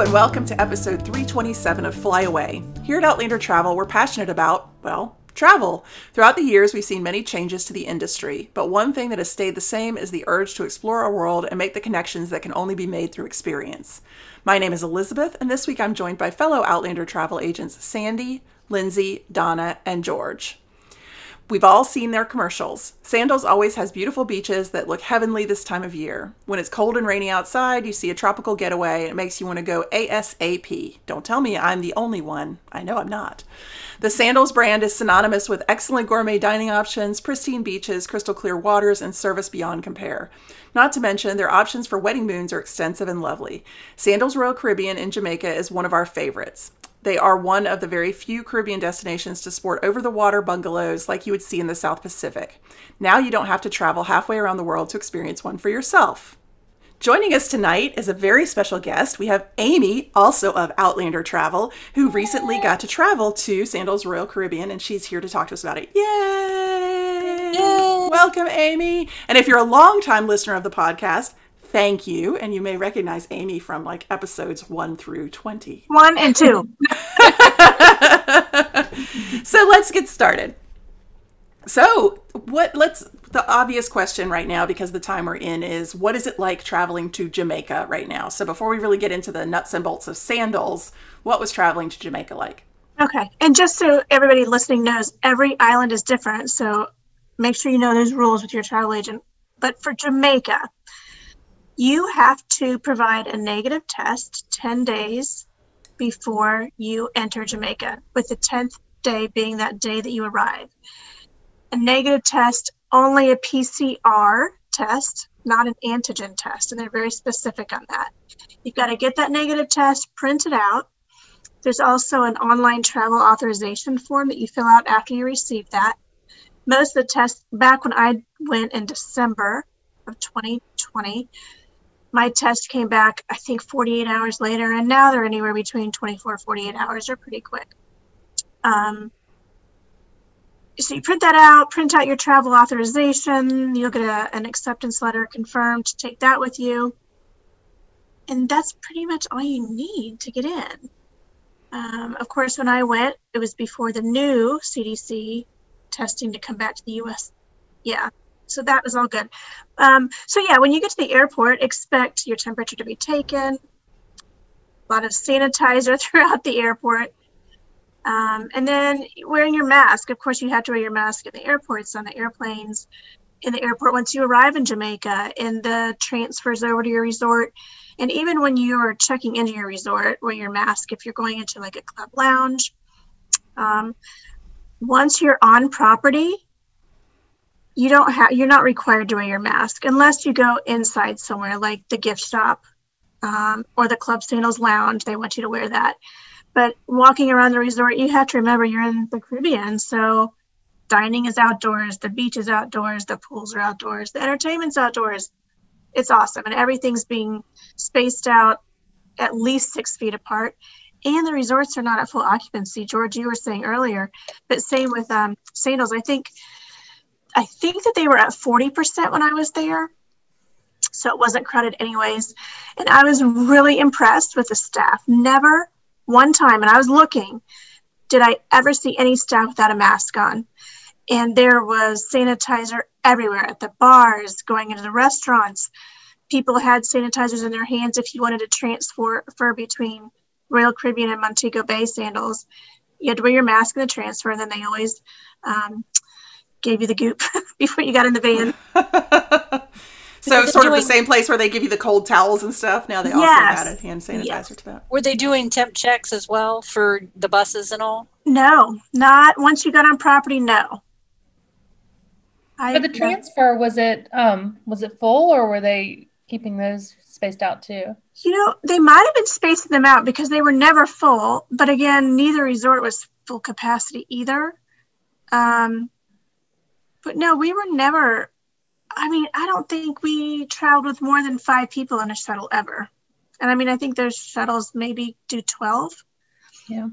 and welcome to episode 327 of Fly Away. Here at Outlander Travel, we're passionate about, well, travel. Throughout the years, we've seen many changes to the industry, but one thing that has stayed the same is the urge to explore our world and make the connections that can only be made through experience. My name is Elizabeth, and this week I'm joined by fellow Outlander travel agents Sandy, Lindsay, Donna, and George. We've all seen their commercials. Sandals always has beautiful beaches that look heavenly this time of year. When it's cold and rainy outside, you see a tropical getaway and it makes you want to go ASAP. Don't tell me I'm the only one. I know I'm not. The Sandals brand is synonymous with excellent gourmet dining options, pristine beaches, crystal clear waters, and service beyond compare. Not to mention, their options for wedding moons are extensive and lovely. Sandals Royal Caribbean in Jamaica is one of our favorites. They are one of the very few Caribbean destinations to sport over-the-water bungalows like you would see in the South Pacific. Now you don't have to travel halfway around the world to experience one for yourself. Joining us tonight is a very special guest. We have Amy, also of Outlander Travel, who recently got to travel to Sandals Royal Caribbean, and she's here to talk to us about it. Yay! Yay! Welcome, Amy. And if you're a longtime listener of the podcast, thank you. And you may recognize Amy from like episodes 1 through 20. 1 and 2. So let's get started. So the obvious question right now, because the time we're in, is what is it like traveling to Jamaica right now? So before we really get into the nuts and bolts of Sandals, what was traveling to Jamaica like? Okay. And just so everybody listening knows, every island is different. So make sure you know those rules with your travel agent. But for Jamaica, you have to provide a negative test 10 days before you enter Jamaica, with the 10th day being that day that you arrive. A negative test, only a PCR test, not an antigen test, and they're very specific on that. You've got to get that negative test printed out. There's also an online travel authorization form that you fill out after you receive that. Most of the tests, back when I went in December of 2020, my test came back, I think, 48 hours later, and now they're anywhere between 24 and 48 hours. They're pretty quick. So you print that out, print out your travel authorization. You'll get an acceptance letter confirmed to take that with you. And that's pretty much all you need to get in. Of course, when I went, it was before the new CDC testing to come back to the U.S. Yeah. So that was all good. When you get to the airport, expect your temperature to be taken, a lot of sanitizer throughout the airport, and then wearing your mask. Of course, you have to wear your mask at the airports, on the airplanes, in the airport once you arrive in Jamaica, in the transfers over to your resort, and even when you're checking into your resort, wear your mask if you're going into like a club lounge. Once you're on property, you're not required to wear your mask unless you go inside somewhere like the gift shop or the Club Sandals lounge. They want you to wear that. But walking around the resort, you have to remember you're in the Caribbean. So dining is outdoors, the beach is outdoors, the pools are outdoors, the entertainment's outdoors. It's awesome. And everything's being spaced out at least 6 feet apart. And the resorts are not at full occupancy. George, you were saying earlier, but same with Sandals. I think that they were at 40% when I was there, so it wasn't crowded anyways. And I was really impressed with the staff. Never one time, and I was looking, did I ever see any staff without a mask on. And there was sanitizer everywhere, at the bars, going into the restaurants. People had sanitizers in their hands if you wanted to transfer between Royal Caribbean and Montego Bay Sandals. You had to wear your mask in the transfer, and then they always gave you the goop before you got in the van. So sort of the same place where they give you the cold towels and stuff. Now they also added hand sanitizer to that. Were they doing temp checks as well for the buses and all? No, not once you got on property. No. For the transfer, was it full, or were they keeping those spaced out too? They might have been spacing them out because they were never full. But again, neither resort was full capacity either. But no, we were never, I don't think we traveled with more than 5 people in a shuttle ever. And I think those shuttles maybe do 12. Yeah.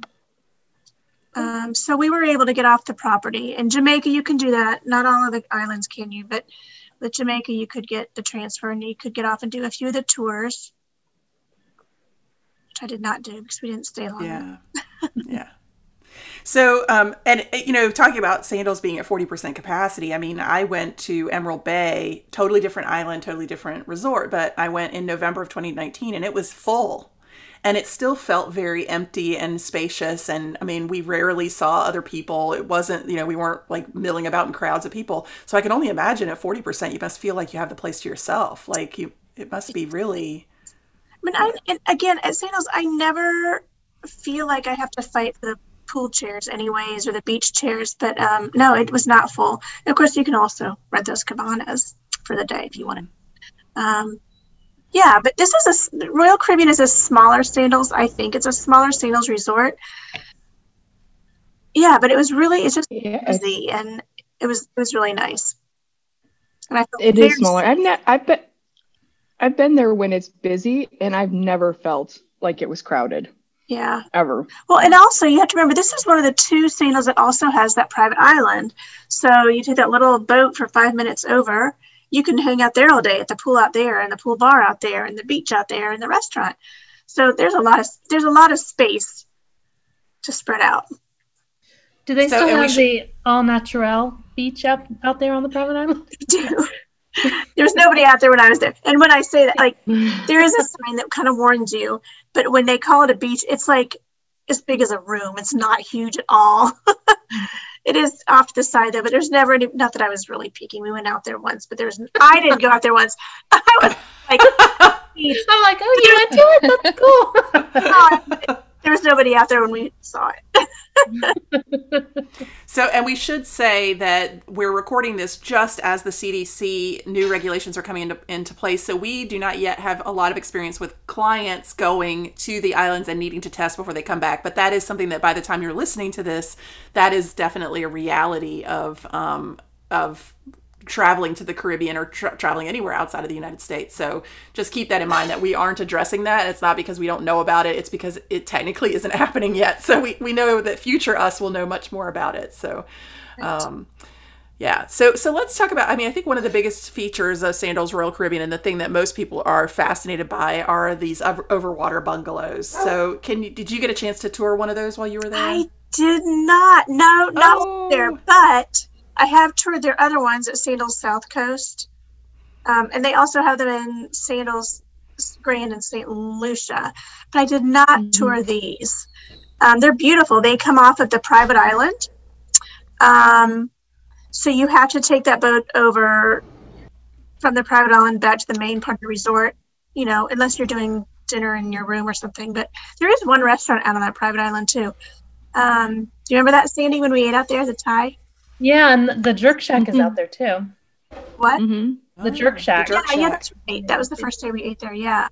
So we were able to get off the property. In Jamaica, you can do that. Not all of the islands can you, but with Jamaica, you could get the transfer and you could get off and do a few of the tours. which I did not do because we didn't stay long. Yeah. Yeah. So, and talking about Sandals being at 40% capacity, I mean, I went to Emerald Bay, totally different island, totally different resort, but I went in November of 2019 and it was full. And it still felt very empty and spacious. And I mean, we rarely saw other people. It wasn't, we weren't like milling about in crowds of people. So I can only imagine at 40%, you must feel like you have the place to yourself. Like it must be really. I mean, again, at Sandals, I never feel like I have to fight for the pool chairs anyways, or the beach chairs. But no, it was not full. And of course, you can also rent those cabanas for the day if you wanted. Yeah, but this is Royal Caribbean is a smaller Sandals. I think it's a smaller Sandals resort. Yeah, but it's just busy, and it was really nice. And I felt it is smaller. I've been there when it's busy, and I've never felt like it was crowded. Yeah. Ever. Well, and also you have to remember this is one of the 2 Sandals that also has that private island. So you take that little boat for 5 minutes over. You can hang out there all day at the pool out there and the pool bar out there and the beach out there and the restaurant. So there's a lot of space to spread out. Do they still have the all natural beach out there on the private island? They do. There was nobody out there when I was there. And when I say that, like, there is a sign that kind of warns you, but when they call it a beach, it's like as big as a room. It's not huge at all. It is off to the side though, but there's never any, not that I was really peeking. We went out there once, but I didn't go out there once. I was like, I'm like, oh, you went to it? That's cool. There was nobody out there when we saw it. So, and we should say that we're recording this just as the CDC new regulations are coming into place. So we do not yet have a lot of experience with clients going to the islands and needing to test before they come back. But that is something that by the time you're listening to this, that is definitely a reality of traveling to the Caribbean or traveling anywhere outside of the United States. So just keep that in mind that we aren't addressing that. It's not because we don't know about it. It's because it technically isn't happening yet. So we know that future us will know much more about it. So, yeah. So let's talk about, I think one of the biggest features of Sandals Royal Caribbean and the thing that most people are fascinated by are these overwater bungalows. So did you get a chance to tour one of those while you were there? I did not. No, not there, but I have toured their other ones at Sandals South Coast, and they also have them in Sandals Grand and St. Lucia, but I did not tour these. They're beautiful. They come off of the private island, so you have to take that boat over from the private island back to the main part of the resort, unless you're doing dinner in your room or something. But there is one restaurant out on that private island too. Do you remember that, Sandy, when we ate out there, the Thai? Yeah, and the Jerk Shack is out there too. What? The Jerk Shack. Yeah, that's right. That was the first day we ate there. Yeah.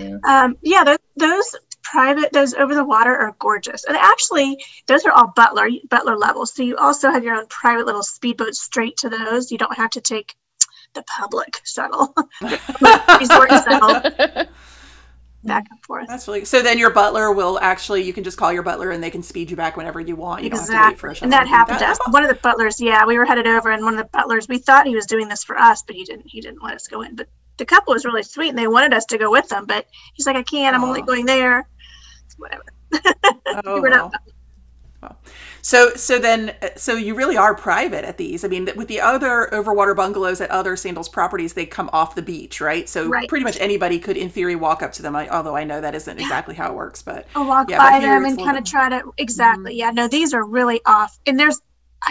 Those over the water are gorgeous, and actually, those are all butler levels. So you also have your own private little speedboat straight to those. You don't have to take the public shuttle, resort shuttle. Back and forth. That's really so. Then your butler will you can just call your butler and they can speed you back whenever you want. You don't have to wait for a shuttle. And that happened to us. One of the butlers, we were headed over, and one of the butlers, we thought he was doing this for us, but he didn't let us go in. But the couple was really sweet, and they wanted us to go with them, but he's like, I can't. I'm only going there. Whatever. We were not. Wow. So you really are private at these. With the other overwater bungalows at other Sandals properties, they come off the beach, right? So pretty much anybody could, in theory, walk up to them. Although I know that isn't exactly how it works, but walk by them and kind of try to exactly. Yeah, no, these are really off. And there's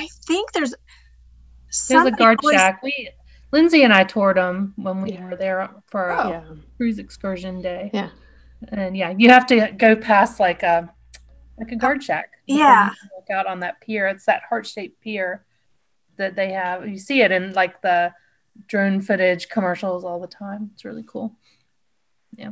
a guard shack. Lindsay and I toured them when we were there for a cruise excursion day. Yeah, and you have to go past like a guard shack. Yeah. Look out on that pier. It's that heart-shaped pier that they have. You see it in like the drone footage commercials all the time. It's really cool. Yeah.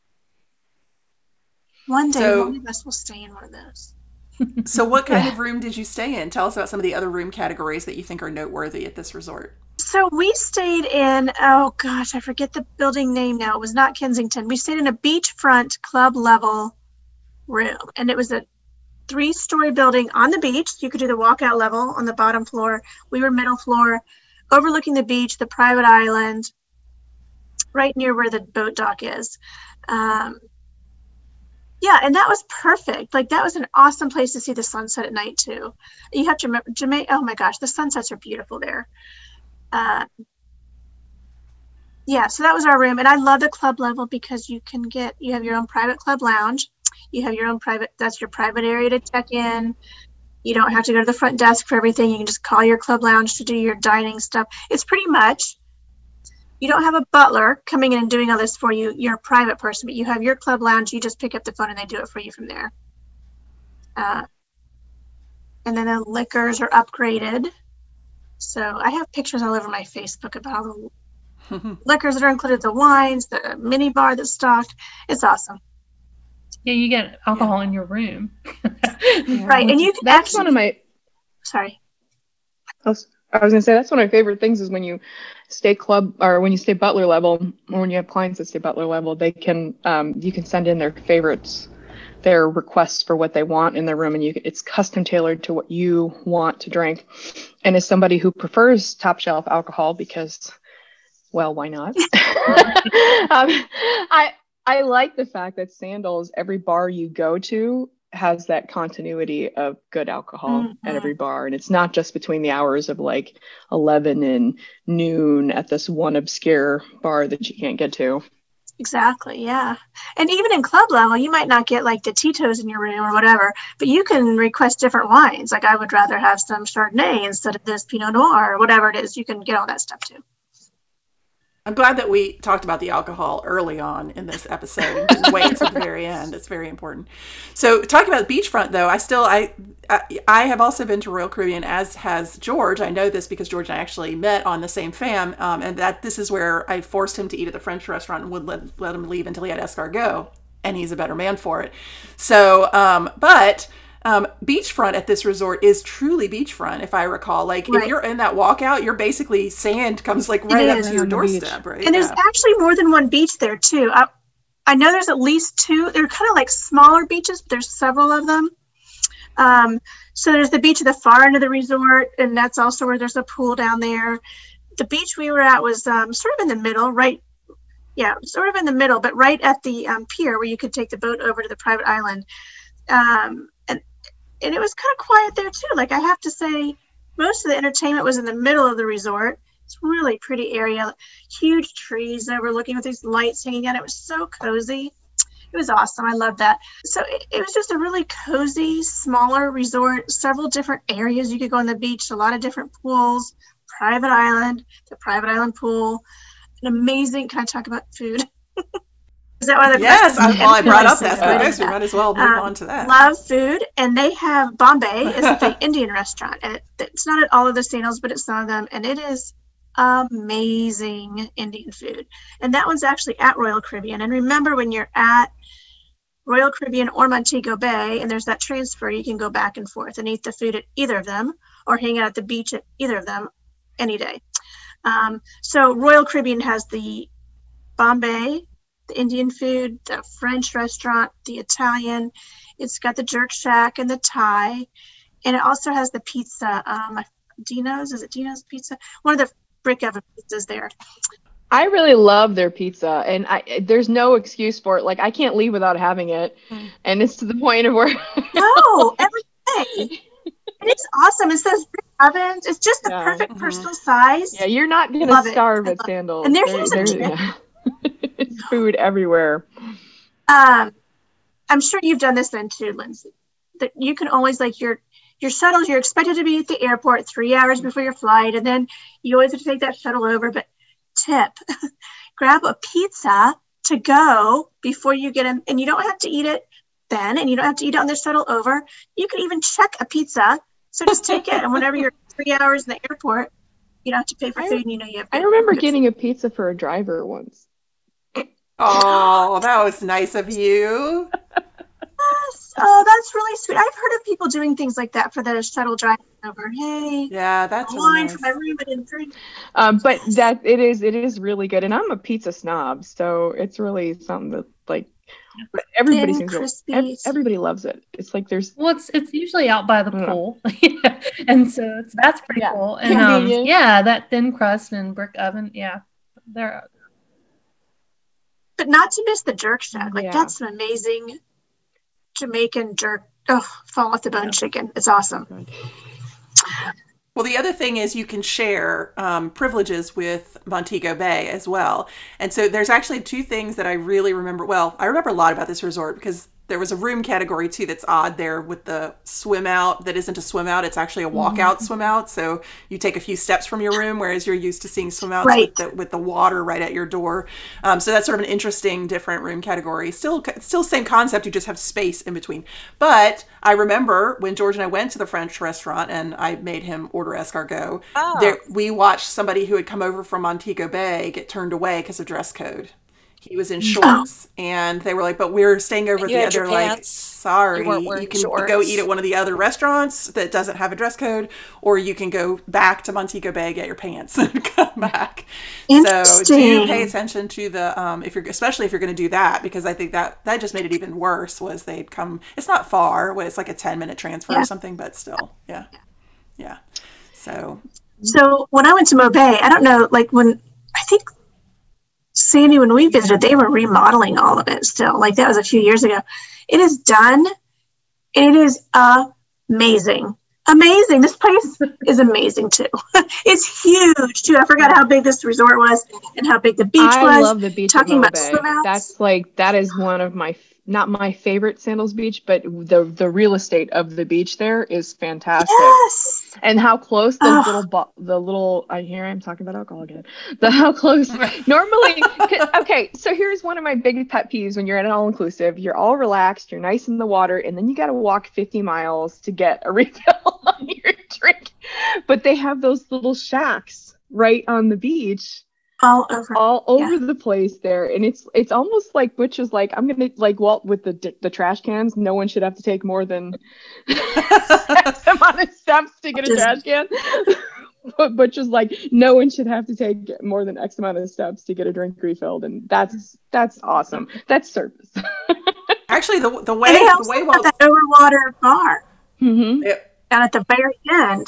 One day, one of us will stay in one of those. So what kind of room did you stay in? Tell us about some of the other room categories that you think are noteworthy at this resort. So we stayed in, I forget the building name now. It was not Kensington. We stayed in a beachfront club level room, and it was a 3-story building on the beach. You could do the walkout level on the bottom floor. We were middle floor, overlooking the beach, the private island, right near where the boat dock is. Yeah, and that was perfect. Like that was an awesome place to see the sunset at night too. You have to remember Jamaica. Oh my gosh, the sunsets are beautiful there. Uh, yeah, so that was our room, and I love the club level because you have your own private club lounge. You have your own that's your private area to check in. You don't have to go to the front desk for everything. You can just call your club lounge to do your dining stuff. It's pretty much, you don't have a butler coming in and doing all this for you. You're a private person, but you have your club lounge. You just pick up the phone and they do it for you from there. And then the liquors are upgraded. So I have pictures all over my Facebook about all the liquors that are included, the wines, the mini bar that's stocked. It's awesome. Yeah, you get alcohol in your room. Right, and you can That's one of my. Sorry. I was gonna say that's one of my favorite things is when you stay club or when you stay butler level, or when you have clients that stay butler level, they can you can send in their favorites, their requests for what they want in their room, and it's custom tailored to what you want to drink. And as somebody who prefers top shelf alcohol because, well, why not? I like the fact that Sandals, every bar you go to has that continuity of good alcohol at every bar. And it's not just between the hours of like 11 and noon at this one obscure bar that you can't get to. Exactly, yeah. And even in club level, you might not get like the Tito's in your room or whatever, but you can request different wines. Like I would rather have some Chardonnay instead of this Pinot Noir or whatever it is. You can get all that stuff too. I'm glad that we talked about the alcohol early on in this episode and didn't wait to the very end. It's very important. So talking about beachfront, though, I have also been to Royal Caribbean, as has George. I know this because George and I actually met on the same fam, and that this is where I forced him to eat at the French restaurant and wouldn't let him leave until he had escargot, and he's a better man for it. So, but beachfront at this resort is truly beachfront, if I recall. Like if you're in that walkout, you're basically sand comes like right up to your doorstep, right? And there's actually more than one beach there too. I know there's at least two. They're kind of like smaller beaches, but there's several of them. So there's the beach at the far end of the resort, and that's also where there's a pool down there. The beach we were at was sort of in the middle, right? Yeah, sort of in the middle, but right at the pier where you could take the boat over to the private island. And it was kind of quiet there too. Like I have to say, most of the entertainment was in the middle of the resort. It's a really pretty area, huge trees overlooking with these lights hanging down. It was so cozy. It was awesome. I loved that. So it was just a really cozy, smaller resort, several different areas you could go on the beach, a lot of different pools, private island, the private island pool, an amazing, can I talk about food? Is that one of the yes, I brought up that, so I guess we might as well move on to that. Love food, and they have Bombay is the Indian restaurant. And it's not at all of the Sandals, but it's some of them, and it is amazing Indian food. And that one's actually at Royal Caribbean. And remember, when you're at Royal Caribbean or Montego Bay, and there's that transfer, you can go back and forth and eat the food at either of them, or hang out at the beach at either of them any day. So Royal Caribbean has the Bombay, the Indian food, the French restaurant, the Italian. It's got the jerk shack and the Thai. And it also has the pizza. Dino's, is it Dino's Pizza? One of the brick oven pizzas there. I really love their pizza, and there's no excuse for it. Like I can't leave without having it. And it's to the point of where No, every day. And it's awesome. It's those brick ovens. It's just the perfect personal size. Yeah, you're not going to starve at Sandals. And there's it's food everywhere. I'm sure you've done this then too, Lindsay. That you can always like your shuttles, you're expected to be at the airport 3 hours before your flight, and then you always have to take that shuttle over. But tip, grab a pizza to go before you get in, and you don't have to eat it then, and you don't have to eat it on the shuttle over. You can even check a pizza. So just take it, and whenever you're 3 hours in the airport, you don't have to pay for food, and you know you have. I remember getting a pizza for a driver once. Oh, that was nice of you. Yes. Oh, that's really sweet. I've heard of people doing things like that for the shuttle drive over. Hey, yeah, that's really nice. For my room, but in three. But that it is really good, and I'm a pizza snob, so it's really something that like everybody seems everybody loves it. It's like there's it's usually out by the pool, and so that's pretty cool. And that thin crust and brick oven, they're. But not to miss the jerk shack. Like that's an amazing Jamaican jerk. Oh, fall off the bone chicken. It's awesome. Well, the other thing is you can share privileges with Montego Bay as well. And so there's actually two things that I really remember. Well, I remember a lot about this resort because there was a room category too that's odd there with the swim out that isn't a swim out. It's actually a walkout swim out. So you take a few steps from your room, whereas you're used to seeing swim outs with the water right at your door. So that's sort of an interesting, different room category. Still same concept. You just have space in between. But I remember when George and I went to the French restaurant and I made him order escargot. We watched somebody who had come over from Montego Bay get turned away because of dress code. He was in shorts, and they were like, "But we're staying over at the other." Like, sorry, you can go eat at one of the other restaurants that doesn't have a dress code, or you can go back to Montego Bay, get your pants, and come back. So do pay attention to the especially if you're going to do that, because I think that just made it even worse. Was they'd come? It's not far. It's like a 10-minute transfer or something, but still, yeah. So when I went to Mobay, I don't know, like when I think. Sandy, when we visited, they were remodeling all of it still. Like that was a few years ago. It is done. It is amazing. Amazing. This place is amazing too. It's huge too. I forgot how big this resort was and how big the beach was. I love the beach. Talking about swim outs. That is one of my not my favorite Sandals Beach, but the real estate of the beach there is fantastic. Yes. And how close those little here I'm talking about alcohol again. How close normally. Okay, so here's one of my big pet peeves when you're at an all-inclusive. You're all relaxed, you're nice in the water, and then you got to walk 50 miles to get a refill on your drink. But they have those little shacks right on the beach. All over the place there, and it's almost like Butch is like, I'm gonna like Walt with the trash cans. No one should have to take more than X amount of steps to get a trash can. But Butch is like, no one should have to take more than X amount of steps to get a drink refilled, and that's awesome. That's service. Actually, the way Walt that overwater bar down at the very end,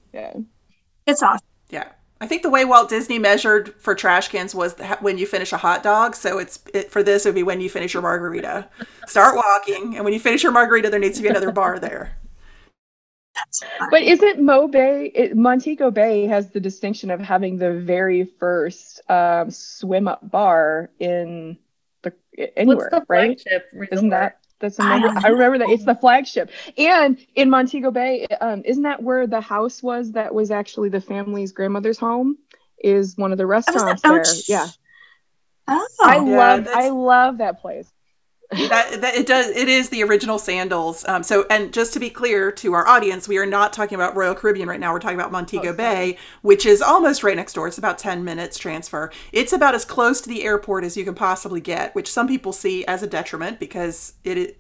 it's awesome. Yeah. I think the way Walt Disney measured for trash cans was when you finish a hot dog. So for this, it would be when you finish your margarita. Start walking, and when you finish your margarita, there needs to be another bar there. But isn't Montego Bay has the distinction of having the very first swim up bar in anywhere, What's the right? Flagship resort? Isn't that? I remember that it's the Flagship. And in Montego Bay, isn't that where the house was that was actually the family's grandmother's home? Is one of the restaurants there. Yeah. Oh. I love that place. It is the original Sandals. And just to be clear to our audience, we are not talking about Royal Caribbean right now. We're talking about Montego Bay, which is almost right next door. It's about 10 minutes transfer. It's about as close to the airport as you can possibly get, which some people see as a detriment because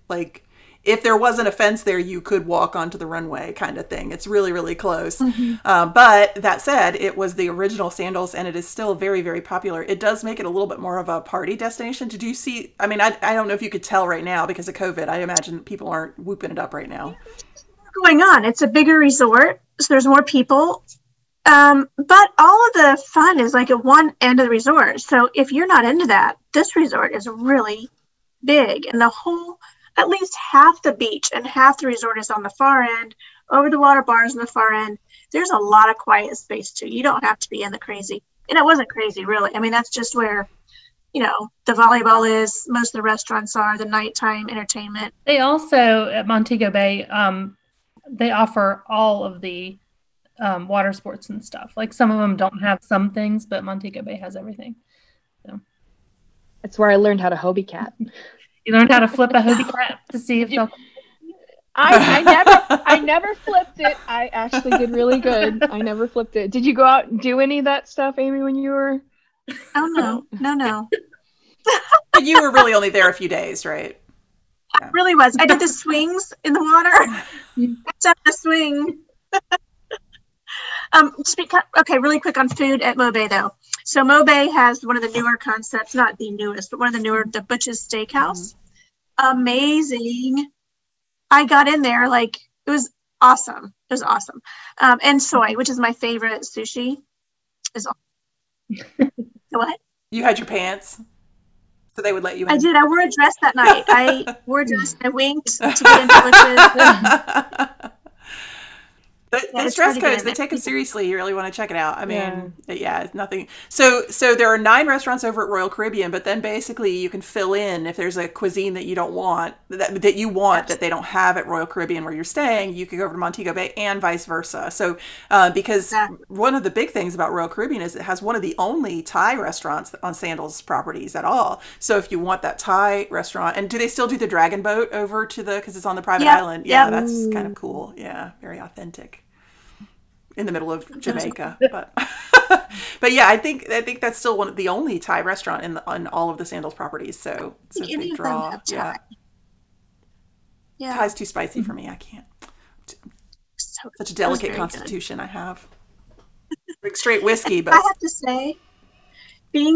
if there wasn't a fence there, you could walk onto the runway kind of thing. It's really, really close. Mm-hmm. But that said, it was the original Sandals, and it is still very, very popular. It does make it a little bit more of a party destination. Did you see? I mean, I don't know if you could tell right now because of COVID. I imagine people aren't whooping it up right now. Going on. It's a bigger resort, so there's more people. But all of the fun is like at one end of the resort. So if you're not into that, this resort is really big, and at least half the beach and half the resort is on the far end. Over the water bars on the far end. There's a lot of quiet space too. You don't have to be in the crazy. And it wasn't crazy, really. I mean, that's just where, the volleyball is. Most of the restaurants are, the nighttime entertainment. They also, at Montego Bay, they offer all of the water sports and stuff. Like some of them don't have some things, but Montego Bay has everything. So that's where I learned how to Hobie cat. You learned how to flip a Hobie cat to see if they'll. I never flipped it. I actually did really good. I never flipped it. Did you go out and do any of that stuff, Amy, when you were? Oh no. But you were really only there a few days, right? I really was. I did the swings in the water. Except the swing. Really quick on food at Mobay though. So Mobay has one of the newer concepts, not the newest, but one of the newer, the Butch's Steakhouse. Mm-hmm. Amazing. I got in there, it was awesome. It was awesome. And soy, which is my favorite sushi, is awesome. What? You had your pants? So they would let you in. I did. I wore a dress that night. I wore a dress. I winked to get into it. Those dress codes, they take them seriously. You really want to check it out. I mean, it's nothing. So there are 9 restaurants over at Royal Caribbean, but then basically you can fill in if there's a cuisine that you don't want, that you want that they don't have at Royal Caribbean where you're staying, you could go over to Montego Bay and vice versa. So because one of the big things about Royal Caribbean is it has one of the only Thai restaurants on Sandals properties at all. So if you want that Thai restaurant, and do they still do the dragon boat over to because it's on the private island? Yeah, that's kind of cool. Yeah, very authentic. In the middle of Jamaica, but yeah, I think that's still one of the only Thai restaurant on all of the Sandals properties. So it's a big draw. Yeah, Thai's too spicy for me. I can't. Such a delicate constitution good. I have. Like straight whiskey, but I have to say, being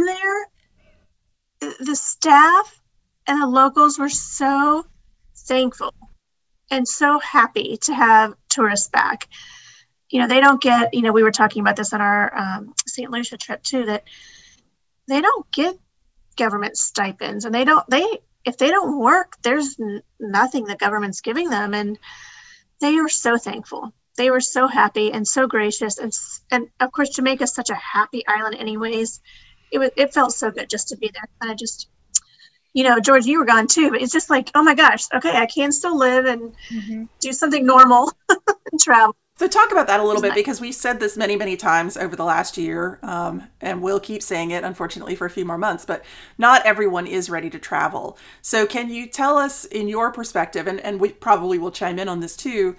there, the staff and the locals were so thankful and so happy to have tourists back. They don't get, we were talking about this on our St. Lucia trip too, that they don't get government stipends, and if they don't work, there's nothing the government's giving them. And they are so thankful. They were so happy and so gracious. And of course, Jamaica is such a happy island anyways. It felt so good just to be there. Kind of just, George, you were gone too, but it's just like, oh my gosh, okay, I can still live and do something normal and travel. So talk about that a little bit, because we've said this many, many times over the last year, and we'll keep saying it, unfortunately, for a few more months, but not everyone is ready to travel. So can you tell us, in your perspective, and we probably will chime in on this too,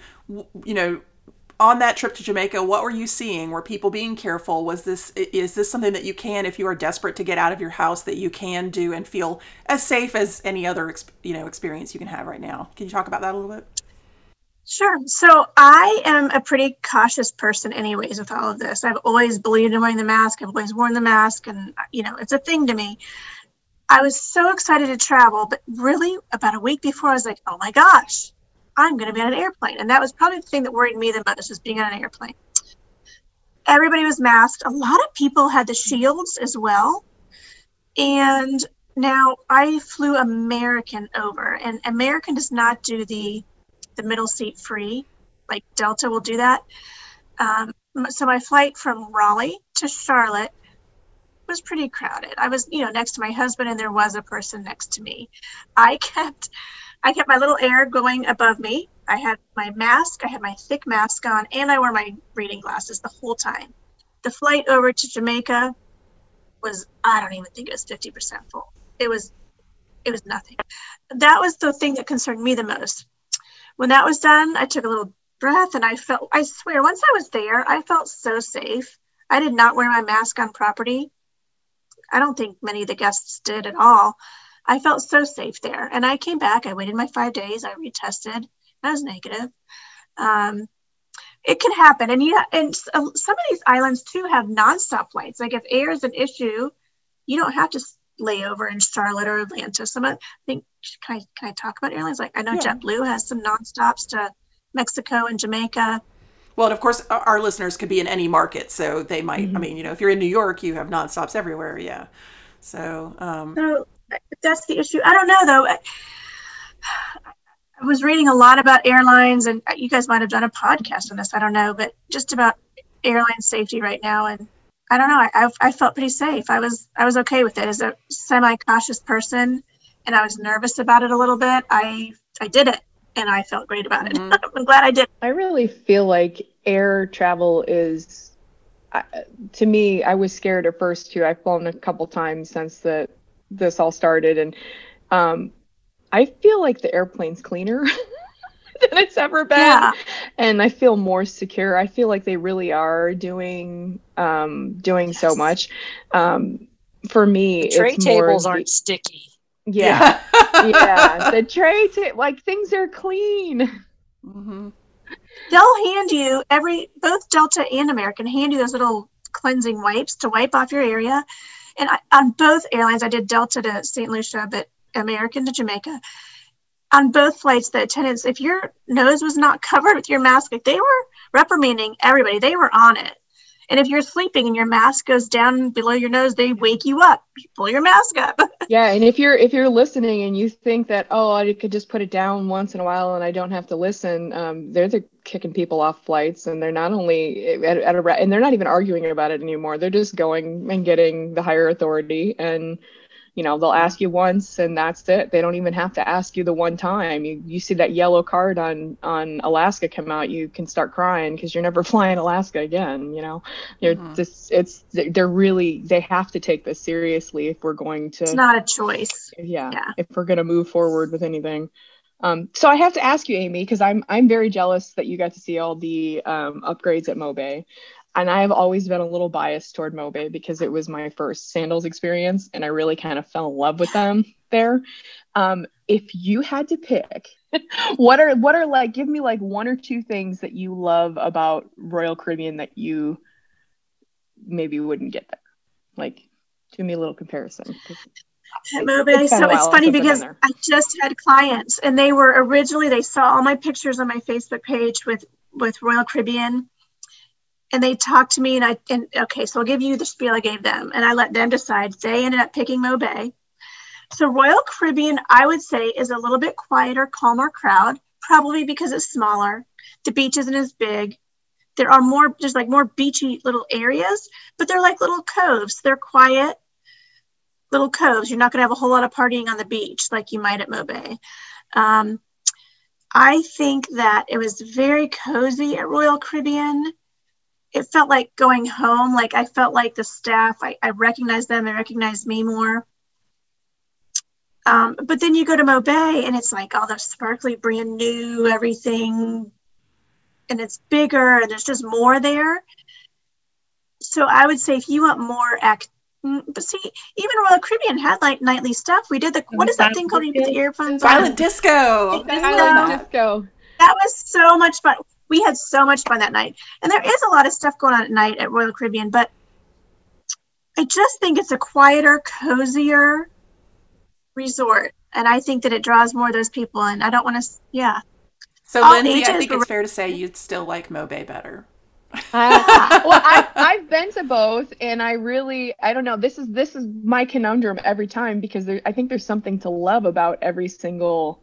on that trip to Jamaica, what were you seeing? Were people being careful? Is this something that you can, if you are desperate to get out of your house, that you can do and feel as safe as any other experience you can have right now? Can you talk about that a little bit? Sure. So I am a pretty cautious person anyways with all of this. I've always believed in wearing the mask. I've always worn the mask, and, it's a thing to me. I was so excited to travel, but really about a week before I was like, oh my gosh, I'm going to be on an airplane. And that was probably the thing that worried me the most, was being on an airplane. Everybody was masked. A lot of people had the shields as well. And now I flew American over, and American does not do the middle seat free, like Delta will do that. So my flight from Raleigh to Charlotte was pretty crowded. I was, next to my husband, and there was a person next to me. I kept my little air going above me. I had my mask, I had my thick mask on, and I wore my reading glasses the whole time. The flight over to Jamaica was, I don't even think it was 50% full. It was nothing. That was the thing that concerned me the most. When that was done, I took a little breath, and I swear, once I was there, I felt so safe. I did not wear my mask on property. I don't think many of the guests did at all. I felt so safe there. And I came back. I waited my 5 days. I retested. I was negative. It can happen. And some of these islands, too, have nonstop flights. Like if air is an issue, you don't have to lay over in Charlotte or Atlanta. Can I talk about airlines? Like I know JetBlue has some nonstops to Mexico and Jamaica. Well, and of course, our listeners could be in any market, so they might. I mean, if you're in New York, you have nonstops everywhere. Yeah. So that's the issue. I don't know though. I was reading a lot about airlines, and you guys might have done a podcast on this. I don't know, but just about airline safety right now, and I don't know. I felt pretty safe. I was okay with it as a semi-cautious person, and I was nervous about it a little bit. I did it, and I felt great about it. I'm glad I did. I really feel like air travel is, to me, I was scared at first too. I've flown a couple times since this all started, and I feel like the airplane's cleaner than it's ever been. Yeah. And I feel more secure. I feel like they really are doing so much. For me, the tray tables aren't sticky. Yeah. Yeah. The tray like things are clean. Mm-hmm. They'll hand you both Delta and American hand you those little cleansing wipes to wipe off your area. And on both airlines, I did Delta to St. Lucia, but American to Jamaica. On both flights, the attendants, if your nose was not covered with your mask, like they were reprimanding everybody. They were on it. And if you're sleeping and your mask goes down below your nose, they wake you up. You pull your mask up. Yeah, and if you're listening and you think that, oh, I could just put it down once in a while and I don't have to listen, they're kicking people off flights, and they're not only and they're not even arguing about it anymore. They're just going and getting the higher authority, and they'll ask you once and that's it. They don't even have to ask you the one time. You see that yellow card on Alaska come out, you can start crying because you're never flying Alaska again. They have to take this seriously if we're going to. It's not a choice. Yeah. If we're going to move forward with anything. So I have to ask you, Amy, because I'm very jealous that you got to see all the upgrades at MoBay. And I've always been a little biased toward MoBay because it was my first sandals experience, and I really kind of fell in love with them there. If you had to pick, what are like, give me like one or two things that you love about Royal Caribbean that you maybe wouldn't get there. Like, do me a little comparison. At MoBay, so it's funny because I just had clients, and they saw all my pictures on my Facebook page with Royal Caribbean. And they talked to me, so I'll give you the spiel I gave them, and I let them decide. They ended up picking MoBay. So Royal Caribbean, I would say, is a little bit quieter, calmer crowd, probably because it's smaller. The beach isn't as big. There's like more beachy little areas, but they're like little coves. They're quiet little coves. You're not going to have a whole lot of partying on the beach like you might at MoBay. I think that it was very cozy at Royal Caribbean. It felt like going home. Like I felt like the staff, I recognized them, they recognized me more. But then you go to MoBay and it's like all the sparkly, brand new, everything. And it's bigger and there's just more there. So I would say if you want more but see, even Royal Caribbean had like nightly stuff. We did what is that thing called? You put the earphones on? Silent disco. Silent disco. That was so much fun. We had so much fun that night. And there is a lot of stuff going on at night at Royal Caribbean, but I just think it's a quieter, cozier resort. And I think that it draws more of those people in. I don't want to, So, Lindsay, I think it's fair to say you'd still like MoBay better. I've been to both, and I don't know. This is my conundrum every time, because I think there's something to love about every single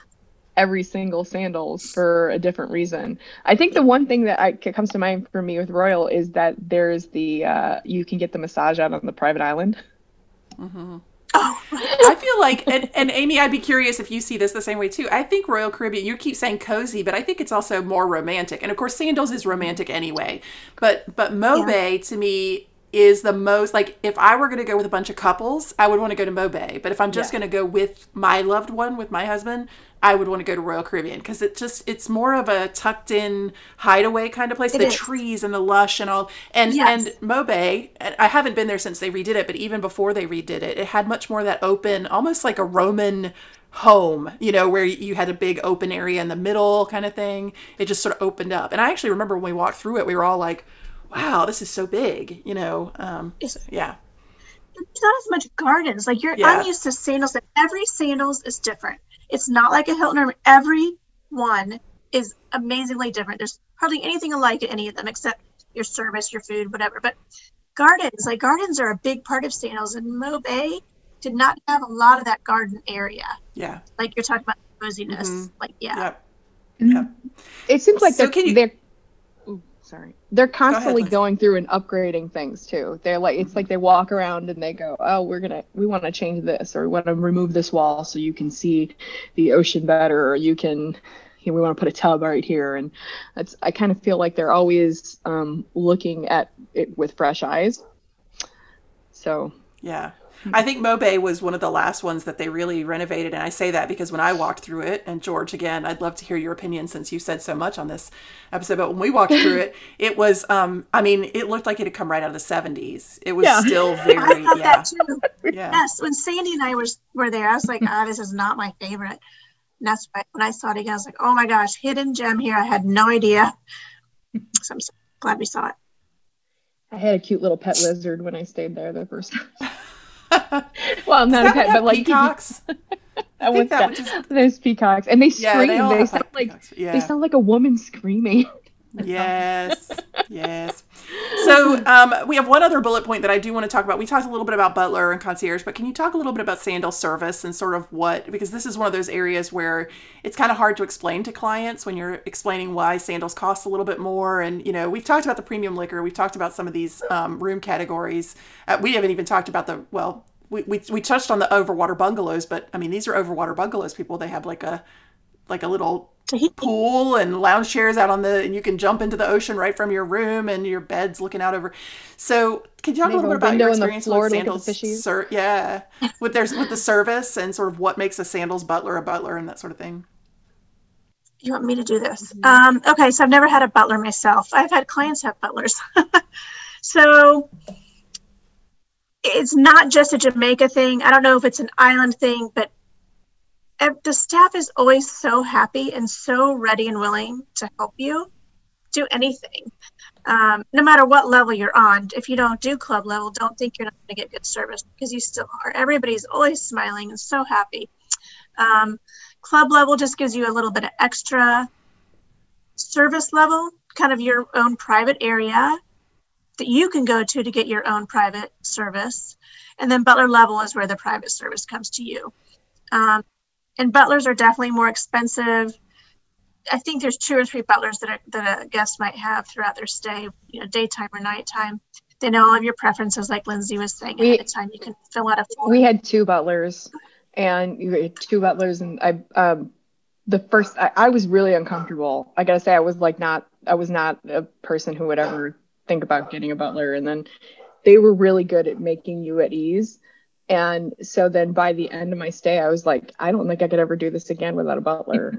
sandals for a different reason. I think the one thing that comes to mind for me with Royal is that there's you can get the massage out on the private island. Mm-hmm. I feel like, and Amy, I'd be curious if you see this the same way too. I think Royal Caribbean, you keep saying cozy, but I think it's also more romantic. And of course, sandals is romantic anyway. But MoBay to me is the most, like, if I were going to go with a bunch of couples, I would want to go to MoBay. But if I'm just going to go with my loved one, with my husband, I would want to go to Royal Caribbean, because it's more of a tucked in hideaway kind of place. The trees and the lush and all. And MoBay, I haven't been there since they redid it, but even before they redid it, it had much more of that open, almost like a Roman home, where you had a big open area in the middle kind of thing. It just sort of opened up. And I actually remember when we walked through it, we were all like, wow, this is so big, It's not as much gardens. Like I'm used to sandals, and every sandals is different. It's not like a Hilton room. Every one is amazingly different. There's hardly anything alike at any of them except your service, your food, whatever. But gardens are a big part of sandals, and MoBay did not have a lot of that garden area. Yeah. Like you're talking about coziness. Mm-hmm. Yep. It seems like they're constantly going through and upgrading things too. They're like, it's like they walk around and they go, oh, we want to change this, or we want to remove this wall so you can see the ocean better, or we want to put a tub right here. And I kind of feel like they're always looking at it with fresh eyes. So yeah. I think MoBay was one of the last ones that they really renovated. And I say that because when I walked through it, and George, again, I'd love to hear your opinion since you said so much on this episode, but when we walked through it, it was, it looked like it had come right out of the 70s. It was still very, I thought that too. Yeah. Yes. When Sandy and I were there, I was like, this is not my favorite. And that's why when I saw it again, I was like, oh my gosh, hidden gem here. I had no idea. So I'm so glad we saw it. I had a cute little pet lizard when I stayed there the first time. Well, not a pet, but like peacocks. There's peacocks, and they scream. They sound like a woman screaming. Yes. So we have one other bullet point that I do want to talk about. We talked a little bit about butler and concierge, but can you talk a little bit about sandal service and sort of what, because this is one of those areas where it's kind of hard to explain to clients when you're explaining why sandals cost a little bit more. And, we've talked about the premium liquor. We've talked about some of these room categories. We haven't even talked about we touched on the overwater bungalows, but I mean, these are overwater bungalows, people. They have like a little pool and lounge chairs out and you can jump into the ocean right from your room and your bed's looking out over. So can you talk a little bit about your experience with sandals? With the service and sort of what makes a sandals butler a butler and that sort of thing. You want me to do this? Okay, so I've never had a butler myself. I've had clients have butlers. So it's not just a Jamaica thing. I don't know if it's an island thing, but the staff is always so happy and so ready and willing to help you do anything. No matter what level you're on. If you don't do club level, don't think you're not going to get good service, because you still are. Everybody's always smiling and so happy. Club level just gives you a little bit of extra service level, kind of your own private area that you can go to get your own private service. And then butler level is where the private service comes to you. And butlers are definitely more expensive. I think there's 2 or 3 butlers that a guest might have throughout their stay, daytime or nighttime. They know all of your preferences, like Lindsay was saying ahead of time. You can fill out a form. We had 2 butlers, and I was really uncomfortable. I gotta say, I was not a person who would ever think about getting a butler, and then they were really good at making you at ease. And so then by the end of my stay, I was like, I don't think I could ever do this again without a butler.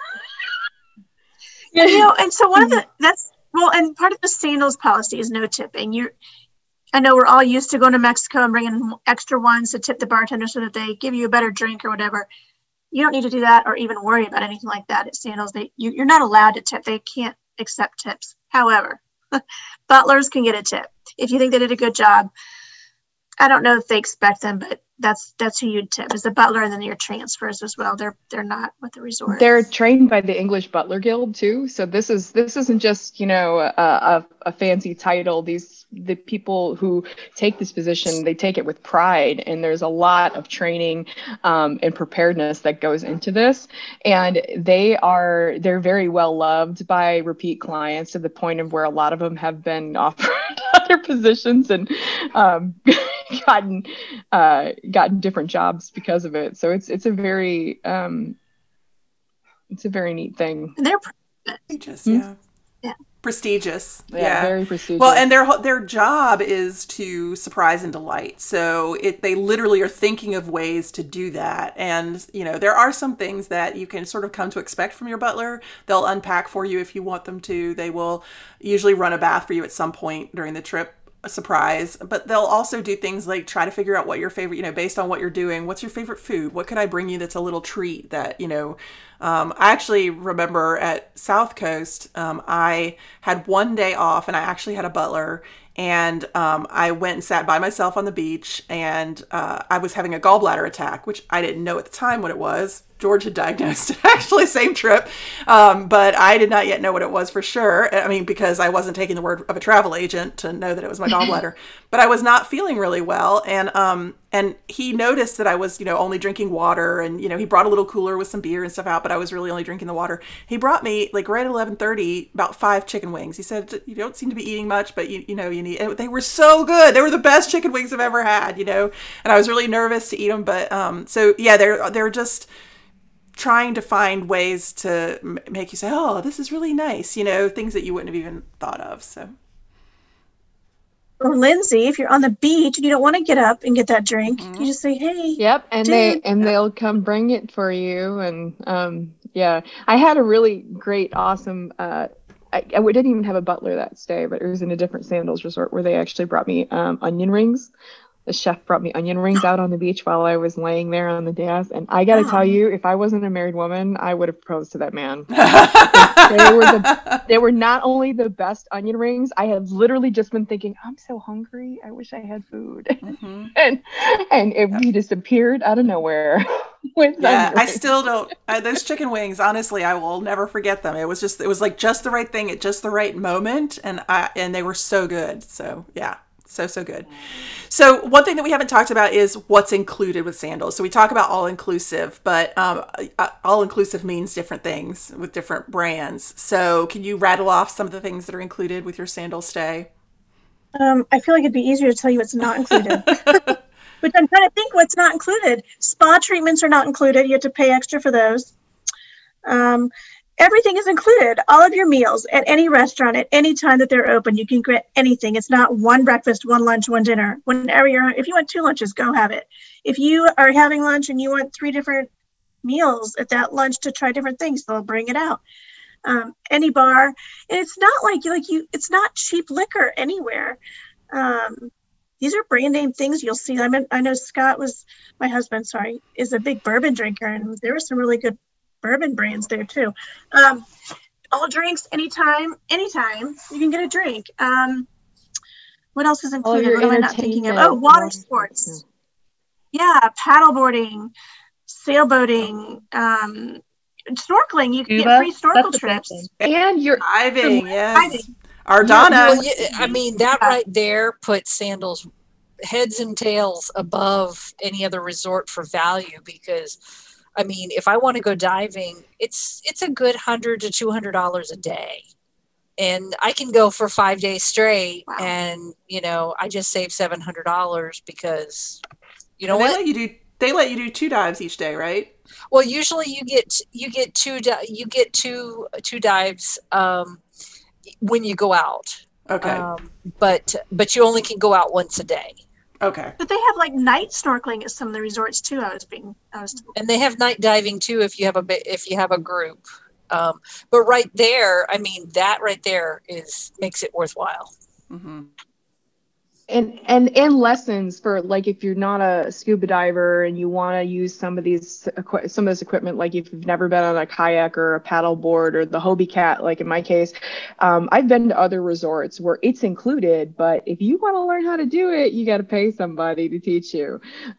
And so and part of the sandals policy is no tipping. I know we're all used to going to Mexico and bringing extra ones to tip the bartender so that they give you a better drink or whatever. You don't need to do that or even worry about anything like that at sandals. You're not allowed to tip. They can't accept tips. However, butlers can get a tip. If you think they did a good job, I don't know if they expect them, but that's who you'd tip, is the butler, and then your transfers as well. They're not with the resort. They're trained by the English Butler Guild too. So this isn't just a fancy title. The people who take this position, they take it with pride, and there's a lot of training and preparedness that goes into this. And they're very well loved by repeat clients, to the point of where a lot of them have been offered other positions and gotten different jobs because of it. So it's a very neat thing. And they're prestigious, yeah. Prestigious, yeah, very prestigious. Well, and their job is to surprise and delight. So they literally are thinking of ways to do that. And there are some things that you can sort of come to expect from your butler. They'll unpack for you if you want them to. They will usually run a bath for you at some point during the trip, a surprise. But they'll also do things like try to figure out what your favorite, based on what you're doing, what's your favorite food? What could I bring you that's a little treat that, I actually remember at South Coast, I had one day off and I actually had a butler, and I went and sat by myself on the beach, and I was having a gallbladder attack, which I didn't know at the time what it was. George had diagnosed it, actually, same trip. But I did not yet know what it was for sure. I mean, because I wasn't taking the word of a travel agent to know that it was my gallbladder. But I was not feeling really well. And he noticed that I was, only drinking water. And, he brought a little cooler with some beer and stuff out, but I was really only drinking the water. He brought me, right at 11:30, about 5 chicken wings. He said, you don't seem to be eating much, but, you need. And they were so good. They were the best chicken wings I've ever had, And I was really nervous to eat them. But they're just trying to find ways to make you say, oh, this is really nice, things that you wouldn't have even thought of. So, or Lindsay, if you're on the beach and you don't want to get up and get that drink, you just say, hey. Yep, and they'll come bring it for you. And I had a really great, awesome. I didn't even have a butler that stay, but it was in a different sandals resort where they actually brought me onion rings. The chef brought me onion rings out on the beach while I was laying there on the dais. And I got to tell you, if I wasn't a married woman, I would have proposed to that man. They were not only the best onion rings, I had literally just been thinking, I'm so hungry. I wish I had food. Mm-hmm. and he disappeared out of nowhere. with Yeah, onion I rings. still don't. Those chicken wings, honestly, I will never forget them. It was like just the right thing at just the right moment, and they were so good. So yeah, so good. So one thing that we haven't talked about is what's included with sandals. So we talk about all inclusive, but all inclusive means different things with different brands. So can you rattle off some of the things that are included with your sandal stay? I feel like it'd be easier to tell you what's not included. But I'm trying to think what's not included. Spa treatments are not included. You have to pay extra for those. Everything is included. All of your meals at any restaurant at any time that they're open, you can get anything. It's not one breakfast, one lunch, one dinner. Whenever if you want 2 lunches, go have it. If you are having lunch and you want 3 different meals at that lunch to try different things, they'll bring it out. Any bar, and it's not like you. It's not cheap liquor anywhere. These are brand name things you'll see. I know Scott my husband, is a big bourbon drinker, and there were some really good bourbon brands there too. All drinks, anytime you can get a drink. What else is included? What am I not thinking of? Oh, water sports. Yeah, paddleboarding, sailboating, snorkeling. You can get free snorkel trips. And you're Diving, yes. Diving. Ardana. Well, I mean, that right there puts sandals heads and tails above any other resort for value, because I mean, if I want to go diving, it's a good $100 to $200 a day, and I can go for 5 days straight. Wow. And I just saved $700 because they let you do 2 dives each day, right? Well, usually you get two dives when you go out. Okay. But you only can go out once a day. Okay. But they have like night snorkeling at some of the resorts too. I was told. And they have night diving too if you have a group. But right there, I mean, that right there makes it worthwhile. Mm-hmm. And lessons for, like, if you're not a scuba diver and you want to use some of this equipment, like if you've never been on a kayak or a paddle board or the Hobie Cat, like in my case, I've been to other resorts where it's included, but if you want to learn how to do it, you got to pay somebody to teach you.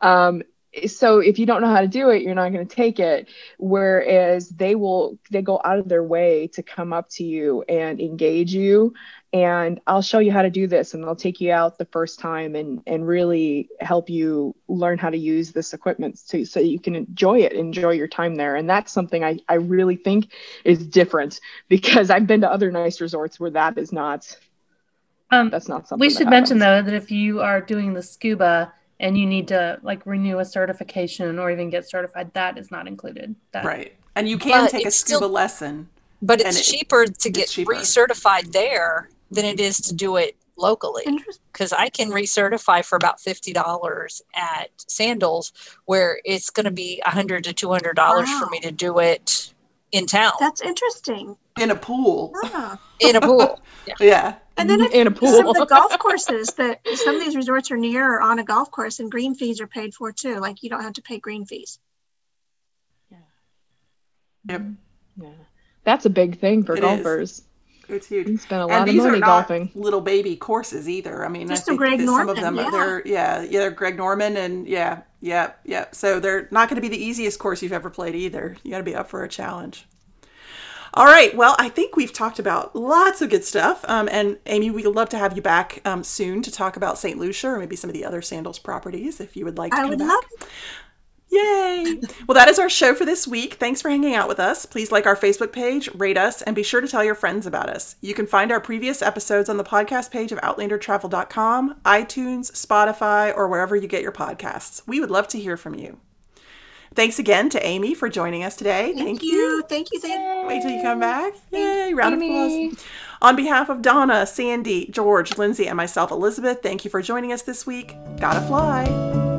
So if you don't know how to do it, you're not going to take it. Whereas they go out of their way to come up to you and engage you. And I'll show you how to do this, and they'll take you out the first time and really help you learn how to use this equipment so you can enjoy your time there. And that's something I really think is different, because I've been to other nice resorts where that is not, that's not something. We should mention though that if you are doing the scuba and you need to like renew a certification or even get certified, that is not included. Right. And you can take a scuba lesson. But it's cheaper to get recertified there than it is to do it locally, because I can recertify for about $50 at Sandals, where it's going to be $100 to $200 for me to do it in town. That's interesting. In a pool. Ah. In a pool. Yeah. And then in a pool. Some of the golf courses that some of these resorts are near or on a golf course, and green fees are paid for too. Like you don't have to pay green fees. Yeah. Yep. Yeah. That's a big thing for golfers. It's huge. You spend a lot of money golfing. Little baby courses either. I mean, just I think Greg Norman, some of them they're Greg Norman, and yeah. So they're not going to be the easiest course you've ever played either. You got to be up for a challenge. All right. Well, I think we've talked about lots of good stuff. And Amy, we'd love to have you back soon to talk about St. Lucia or maybe some of the other Sandals properties if you would like to come back. I would love it. Yay! Well, that is our show for this week. Thanks for hanging out with us. Please like our Facebook page, rate us, and be sure to tell your friends about us. You can find our previous episodes on the podcast page of OutlanderTravel.com, iTunes, Spotify, or wherever you get your podcasts. We would love to hear from you. Thanks again to Amy for joining us today. Thank you. Thank you. Wait till you come back. Yay! Round of applause. On behalf of Donna, Sandy, George, Lindsay, and myself, Elizabeth, thank you for joining us this week. Gotta fly.